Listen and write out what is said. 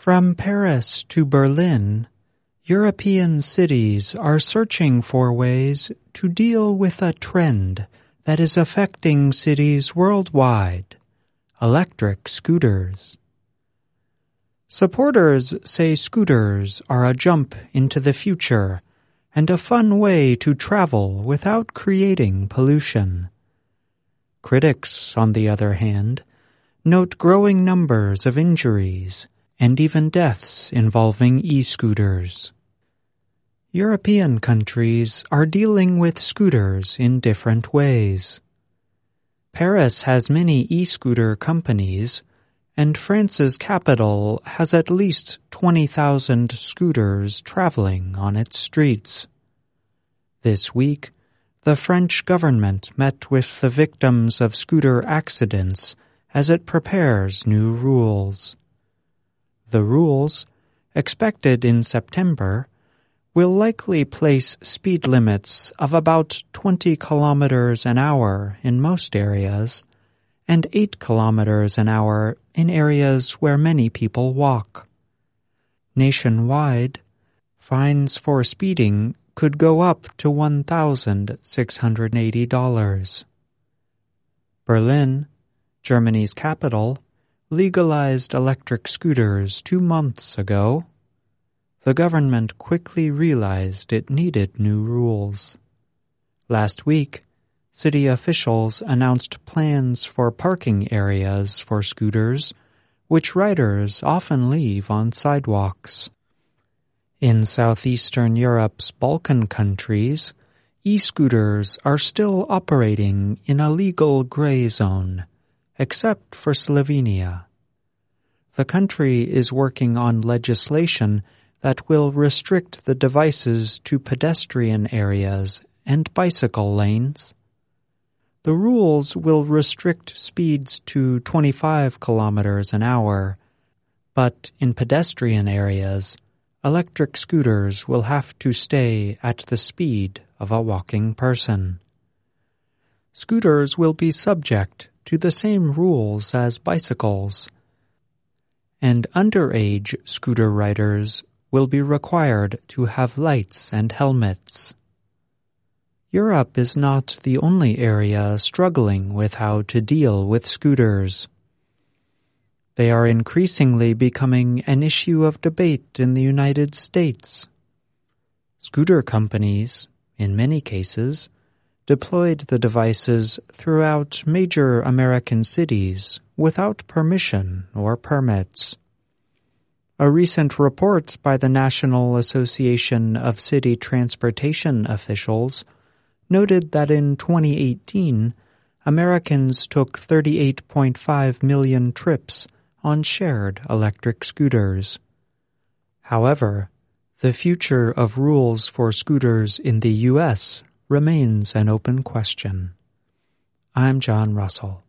From Paris to Berlin, European cities are searching for ways to deal with a trend that is affecting cities worldwide: electric scooters. Supporters say scooters are a jump into the future and a fun way to travel without creating pollution. Critics, on the other hand, note growing numbers of injuries and even deaths involving e-scooters. European countries are dealing with scooters in different ways. Paris has many e-scooter companies, and France's capital has at least 20,000 scooters traveling on its streets. This week, the French government met with the victims of scooter accidents as it prepares new rules. The rules, expected in September, will likely place speed limits of about 20 kilometers an hour in most areas and 8 kilometers an hour in areas where many people walk. Nationwide, fines for speeding could go up to $1,680. Berlin, Germany's capital, legalized electric scooters 2 months ago. The government quickly realized it needed new rules. Last week, city officials announced plans for parking areas for scooters, which riders often leave on sidewalks. In southeastern Europe's Balkan countries, e-scooters are still operating in a legal gray zone, except for Slovenia. The country is working on legislation that will restrict the devices to pedestrian areas and bicycle lanes. The rules will restrict speeds to 25 kilometers an hour, but in pedestrian areas, electric scooters will have to stay at the speed of a walking person. Scooters will be subject to the same rules as bicycles, and underage scooter riders will be required to have lights and helmets. Europe is not the only area struggling with how to deal with scooters. They are increasingly becoming an issue of debate in the United States. Scooter companies, in many cases, deployed the devices throughout major American cities without permission or permits. A recent report by the National Association of City Transportation Officials noted that in 2018, Americans took 38.5 million trips on shared electric scooters. However, the future of rules for scooters in the U.S. remains an open question. I'm John Russell.